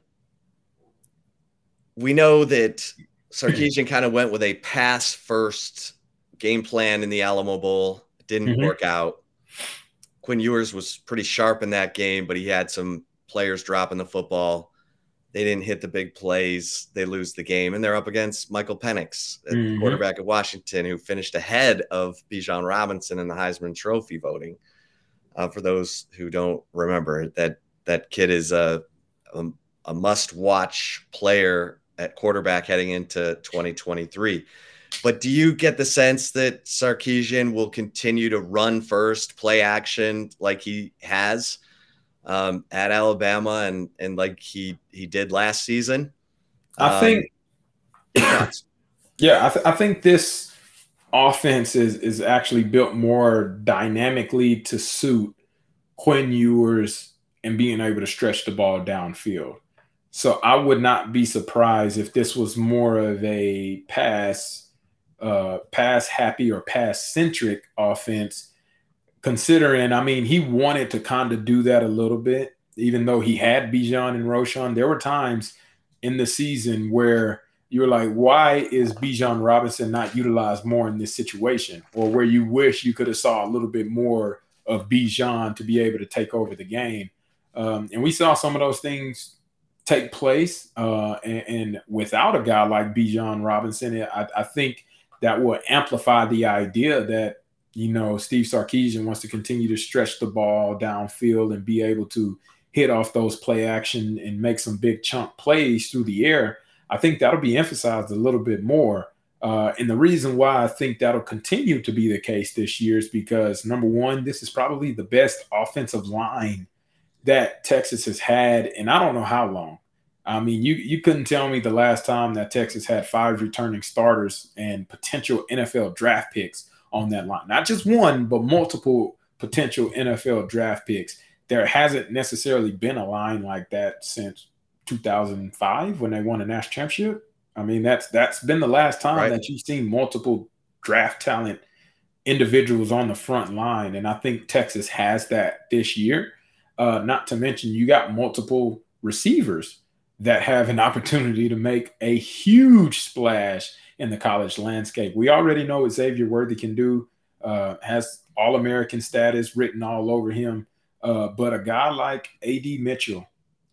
D: we know that Sarkisian kind of went with a pass-first game plan in the Alamo Bowl. It didn't work out. Quinn Ewers was pretty sharp in that game, but he had some players dropping the football. They didn't hit the big plays. They lose the game, and they're up against Michael Penix, the quarterback of Washington, who finished ahead of Bijan Robinson in the Heisman Trophy voting. For those who don't remember, that kid is a must-watch player at quarterback heading into 2023. But do you get the sense that Sarkisian will continue to run first, play action like he has at Alabama and like he did last season?
E: I think, I think this offense is actually built more dynamically to suit Quinn Ewers and being able to stretch the ball downfield. So I would not be surprised if this was more of a pass happy or pass centric offense, considering, I mean, he wanted to kind of do that a little bit, even though he had Bijan and Roschon. There were times in the season where you were like, why is Bijan Robinson not utilized more in this situation? Or where you wish you could have saw a little bit more of Bijan to be able to take over the game. And we saw some of those things take place. And without a guy like Bijan Robinson, I think that will amplify the idea that, Steve Sarkisian wants to continue to stretch the ball downfield and be able to hit off those play action and make some big chunk plays through the air. I think that'll be emphasized a little bit more. And the reason why I think that'll continue to be the case this year is because, number one, this is probably the best offensive line that Texas has had, and I don't know how long. I mean, you couldn't tell me the last time that Texas had 5 returning starters and potential NFL draft picks on that line. Not just one, but multiple potential NFL draft picks. There hasn't necessarily been a line like that since 2005 when they won a national championship. I mean, that's been the last time that you've seen multiple draft talent individuals on the front line. And I think Texas has that this year. Not to mention you got multiple receivers that have an opportunity to make a huge splash in the college landscape. We already know what Xavier Worthy can do has All-American status written all over him. But a guy like A.D. Mitchell,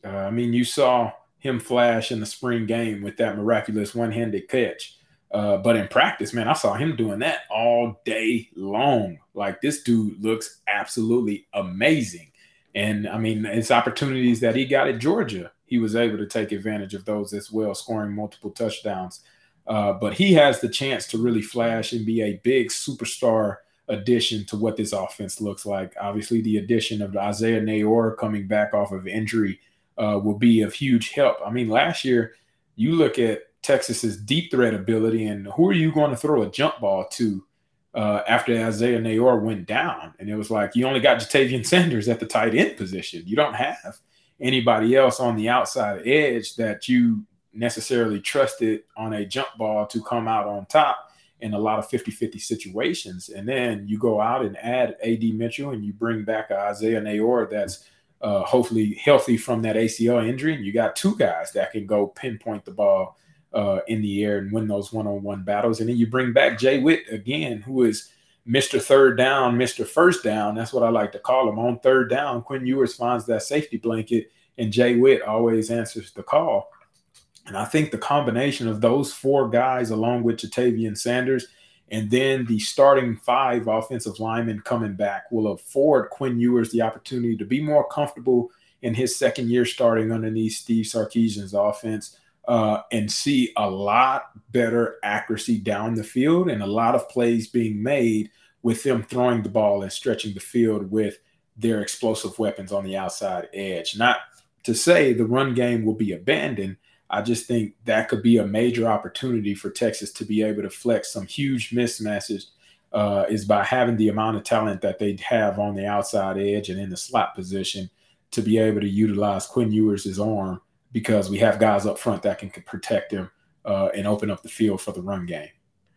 E: you saw him flash in the spring game with that miraculous one-handed catch. But in practice, man, I saw him doing that all day long. Like, this dude looks absolutely amazing. And it's opportunities that he got at Georgia. He was able to take advantage of those as well, scoring multiple touchdowns. But he has the chance to really flash and be a big superstar addition to what this offense looks like. Obviously, the addition of Isaiah Neyor coming back off of injury will be of huge help. Last year, you look at Texas's deep threat ability, and who are you going to throw a jump ball to after Isaiah Neyor went down? And it was like, you only got Jatavian Sanders at the tight end position. You don't have anybody else on the outside edge that you necessarily trusted on a jump ball to come out on top in a lot of 50-50 situations. And then you go out and add A.D. Mitchell, and you bring back Isaiah Neyor that's hopefully healthy from that ACL injury. And you got two guys that can go pinpoint the ball in the air and win those one-on-one battles. And then you bring back Jay Witt again, who is Mr. Third Down, Mr. First Down. That's what I like to call him. On third down, Quinn Ewers finds that safety blanket, and Jay Witt always answers the call. And I think the combination of those four guys, along with Jatavian Sanders, and then the starting 5 offensive linemen coming back, will afford Quinn Ewers the opportunity to be more comfortable in his second year starting underneath Steve Sarkisian's offense, and see a lot better accuracy down the field and a lot of plays being made with them throwing the ball and stretching the field with their explosive weapons on the outside edge. Not to say the run game will be abandoned. I just think that could be a major opportunity for Texas to be able to flex some huge mismatches is by having the amount of talent that they have on the outside edge and in the slot position to be able to utilize Quinn Ewers' arm, because we have guys up front that can protect him and open up the field for the run game.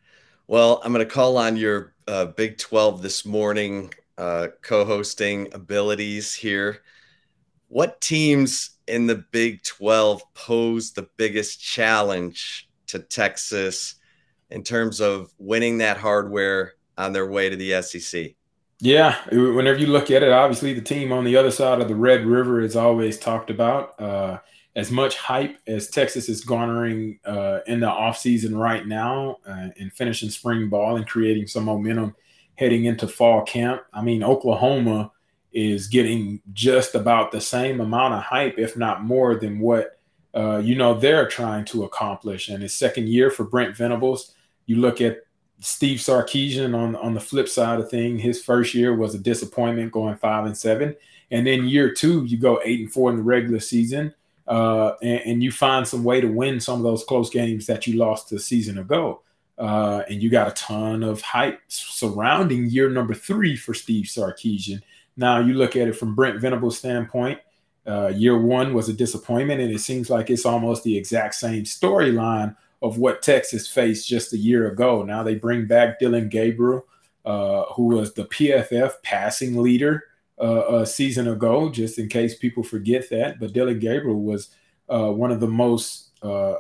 D: Well, I'm going to call on your Big 12 this morning co-hosting abilities here. What teams in the Big 12 pose the biggest challenge to Texas in terms of winning that hardware on their way to the SEC?
E: Yeah, whenever you look at it, obviously the team on the other side of the Red River is always talked about. As much hype as Texas is garnering in the offseason right now and finishing spring ball and creating some momentum heading into fall camp, Oklahoma is getting just about the same amount of hype, if not more, than what they're trying to accomplish. And his second year for Brent Venables, you look at Steve Sarkisian on the flip side of things. His first year was a disappointment, going 5-7, and then year 2 you go 8-4 in the regular season, and you find some way to win some of those close games that you lost a season ago. And you got a ton of hype surrounding year number 3 for Steve Sarkisian. Now you look at it from Brent Venables' standpoint. Year 1 was a disappointment, and it seems like it's almost the exact same storyline of what Texas faced just a year ago. Now they bring back Dillon Gabriel, who was the PFF passing leader a season ago, just in case people forget that. But Dillon Gabriel was one of the most,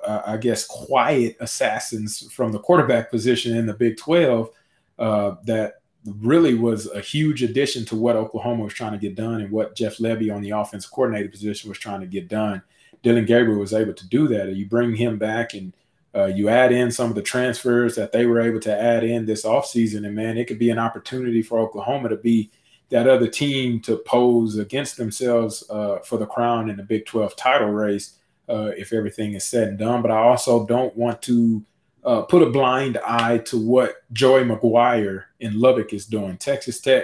E: quiet assassins from the quarterback position in the Big 12 that really was a huge addition to what Oklahoma was trying to get done and what Jeff Lebby on the offensive coordinator position was trying to get done. Dillon Gabriel was able to do that. And you bring him back and you add in some of the transfers that they were able to add in this offseason, and, man, it could be an opportunity for Oklahoma to be that other team to pose against themselves for the crown in the Big 12 title race if everything is said and done. But I also don't want to put a blind eye to what Joey McGuire in Lubbock is doing. Texas Tech,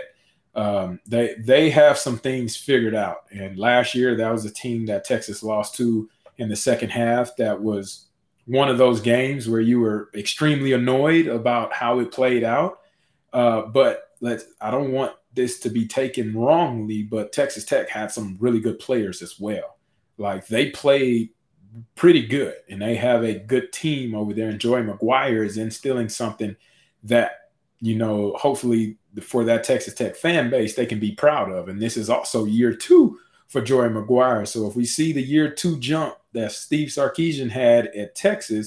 E: they have some things figured out. And last year, that was a team that Texas lost to in the second half. That was one of those games where you were extremely annoyed about how it played out. But I don't want this to be taken wrongly, but Texas Tech had some really good players as well. Like, they played pretty good, and they have a good team over there, and Joey McGuire is instilling something that, hopefully for that Texas Tech fan base, they can be proud of. And this is also year 2 for Joey McGuire. So if we see the year 2 jump that Steve Sarkisian had at Texas,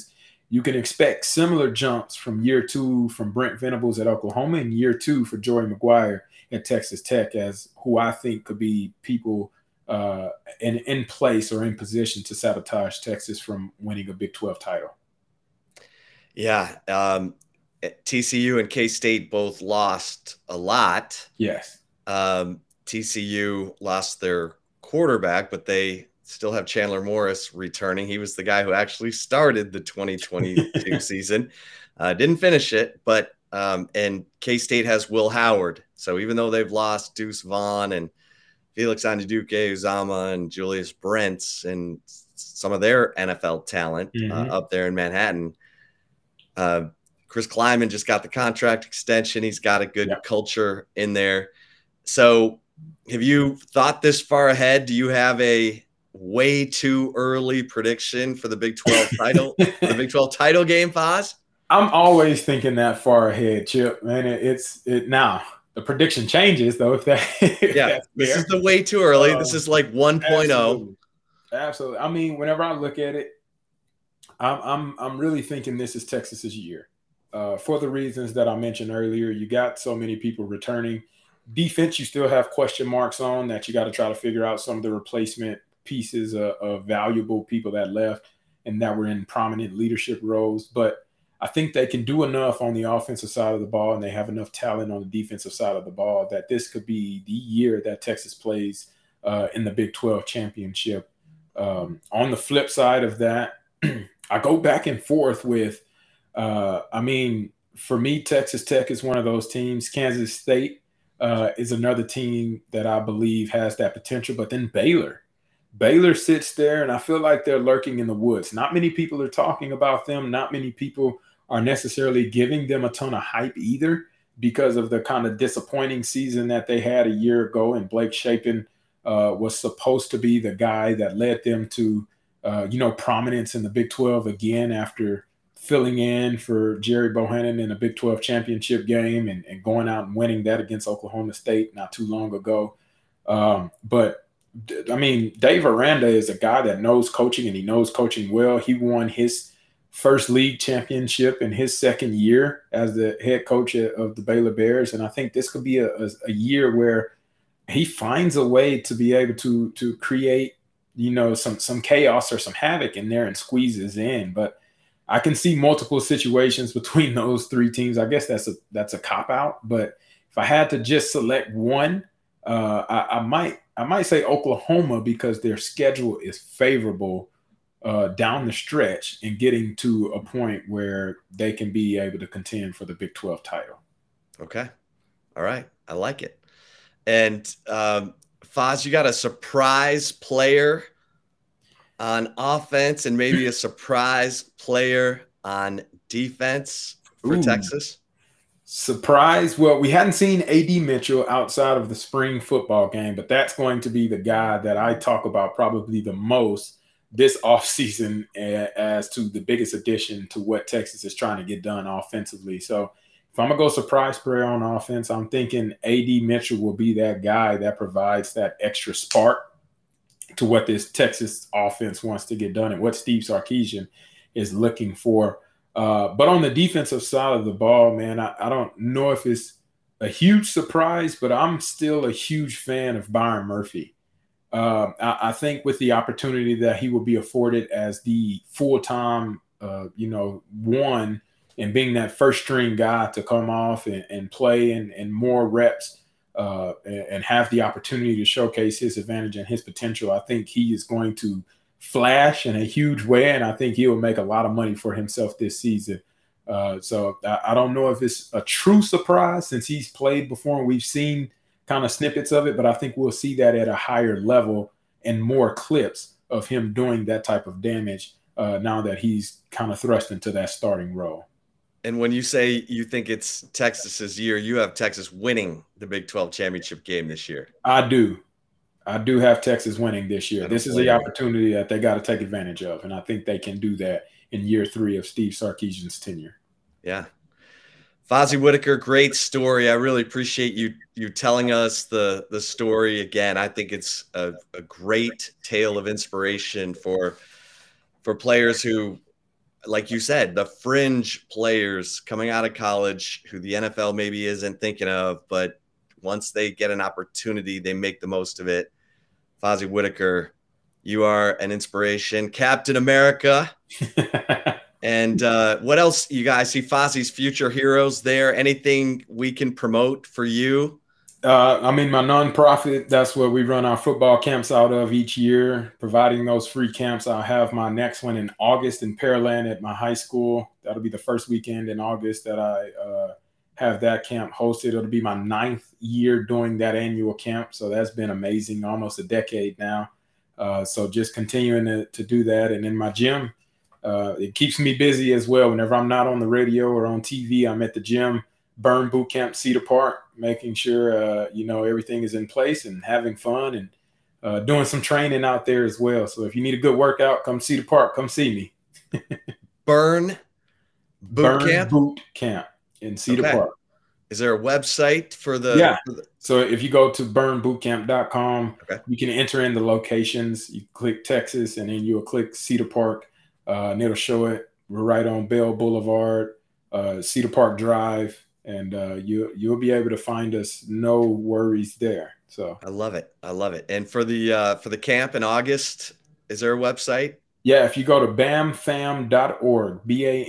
E: you can expect similar jumps from year 2 from Brent Venables at Oklahoma and year 2 for Joey McGuire at Texas Tech as who I think could be people in place or in position to sabotage Texas from winning a Big 12 title.
D: Yeah. TCU and K-State both lost a lot.
E: Yes.
D: TCU lost their quarterback, but they still have Chandler Morris returning. He was the guy who actually started the 2022 season. Didn't finish it, but and K-State has Will Howard. So even though they've lost Deuce Vaughn and Felix Anudike-Uzomah and Julius Brents and some of their NFL talent up there in Manhattan, Chris Kleiman just got the contract extension. He's got a good culture in there. So have you thought this far ahead? Do you have a way too early prediction for the Big 12 title, the Big 12 title game, Foz?
E: I'm always thinking that far ahead, Chip. Man, now the prediction changes though.
D: This is the way too early. This is like 1.0.
E: Absolutely. I mean, whenever I look at it, I'm really thinking this is Texas's year. For the reasons that I mentioned earlier, you got so many people returning. Defense, you still have question marks on that you got to try to figure out some of the replacement pieces of valuable people that left and that were in prominent leadership roles. But I think they can do enough on the offensive side of the ball, and they have enough talent on the defensive side of the ball that this could be the year that Texas plays in the Big 12 championship. On the flip side of that, I go back and forth with, for me, Texas Tech is one of those teams. Kansas State is another team that I believe has that potential. But then Baylor sits there, and I feel like they're lurking in the woods. Not many people are talking about them. Not many people are necessarily giving them a ton of hype either because of the kind of disappointing season that they had a year ago. And Blake Shapen was supposed to be the guy that led them to, prominence in the Big 12 again after filling in for Jerry Bohannon in a Big 12 championship game and going out and winning that against Oklahoma State not too long ago. But Dave Aranda is a guy that knows coaching, and he knows coaching well. He won his first league championship in his second year as the head coach of the Baylor Bears. And I think this could be a year where he finds a way to be able to create, some chaos or some havoc in there and squeezes in. But I can see multiple situations between those three teams. I guess that's a cop-out. But if I had to just select one, I might say Oklahoma because their schedule is favorable down the stretch and getting to a point where they can be able to contend for the Big 12 title.
D: Okay. All right. I like it. And Foz, you got a surprise player on offense and maybe a surprise player on defense for Texas?
E: Surprise. Well, we hadn't seen A.D. Mitchell outside of the spring football game, but that's going to be the guy that I talk about probably the most this offseason as to the biggest addition to what Texas is trying to get done offensively. So if I'm going to go surprise player on offense, I'm thinking A.D. Mitchell will be that guy that provides that extra spark to what this Texas offense wants to get done and what Steve Sarkisian is looking for. But on the defensive side of the ball, man, I don't know if it's a huge surprise, but I'm still a huge fan of Byron Murphy. I think with the opportunity that he will be afforded as the full-time, one and being that first-string guy to come off and play and more reps and have the opportunity to showcase his advantage and his potential, I think he is going to flash in a huge way, and I think he will make a lot of money for himself this season. So I don't know if it's a true surprise since he's played before and we've seen kind of snippets of it, but I think we'll see that at a higher level and more clips of him doing that type of damage now that he's kind of thrust into that starting role.
D: And when you say you think it's Texas's year, you have Texas winning the Big 12 championship game this year.
E: I do have Texas winning this year. This is the opportunity that they got to take advantage of, and I think they can do that in year 3 of Steve Sarkisian's tenure.
D: Yeah. Fozzie Whittaker, great story. I really appreciate you telling us the story again. I think it's a great tale of inspiration for players who like you said, the fringe players coming out of college who the NFL maybe isn't thinking of, but once they get an opportunity, they make the most of it. Fozzie Whitaker, you are an inspiration. Captain America. And what else you guys see? Fozzie's future heroes there. Anything we can promote for you?
E: My nonprofit, that's where we run our football camps out of each year, providing those free camps. I'll have my next one in August in Pearland at my high school. That'll be the first weekend in August that I have that camp hosted. It'll be my 9th year doing that annual camp. So that's been amazing, almost a decade now. So just continuing to do that. And in my gym, it keeps me busy as well. Whenever I'm not on the radio or on TV, I'm at the gym, Burn Boot Camp, Cedar Park, making sure, everything is in place and having fun and doing some training out there as well. So if you need a good workout, come Cedar Park, come see me.
D: Burn Boot
E: Camp in Cedar Park.
D: Is there a website for the?
E: Yeah. So if you go to burnbootcamp.com, you can enter in the locations. You click Texas, and then you'll click Cedar Park, and it'll show it. We're right on Bell Boulevard, Cedar Park Drive, and you'll be able to find us. No worries there. So
D: I love it. And for the camp in August, is there a website?
E: Yeah, if you go to bamfam.org,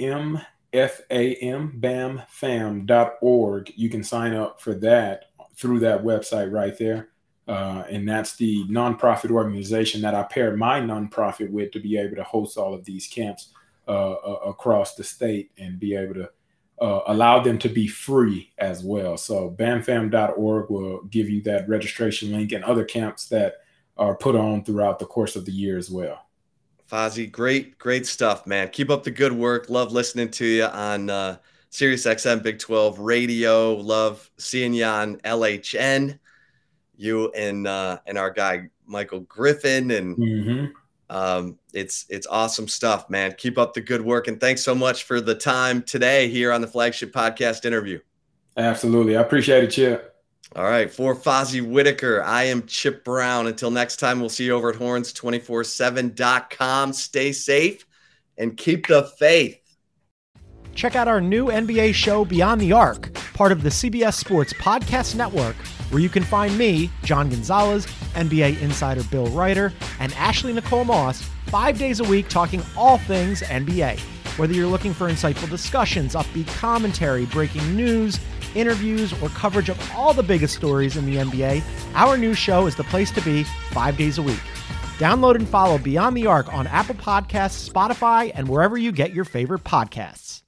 E: bamfam.org, you can sign up for that through that website right there. And that's the nonprofit organization that I paired my nonprofit with to be able to host all of these camps across the state and be able to allow them to be free as well. So bamfam.org will give you that registration link and other camps that are put on throughout the course of the year as well.
D: Fozzie, great stuff, man. Keep up the good work. Love listening to you on Sirius XM Big 12 radio. Love seeing you on LHN. You and our guy Michael Griffin, and it's awesome stuff, man. Keep up the good work, and thanks so much for the time today here on the Flagship Podcast interview.
E: Absolutely, I appreciate it, Chip.
D: All right, for Fozzie Whitaker, I am Chip Brown. Until next time, we'll see you over at horns247.com. Stay safe and keep the faith.
H: Check out our new NBA show, Beyond the Arc, part of the CBS Sports Podcast Network, where you can find me, John Gonzalez, NBA insider Bill Ryder, and Ashley Nicole Moss 5 days a week talking all things NBA. Whether you're looking for insightful discussions, upbeat commentary, breaking news, interviews, or coverage of all the biggest stories in the NBA, our new show is the place to be 5 days a week. Download and follow Beyond the Arc on Apple Podcasts, Spotify, and wherever you get your favorite podcasts.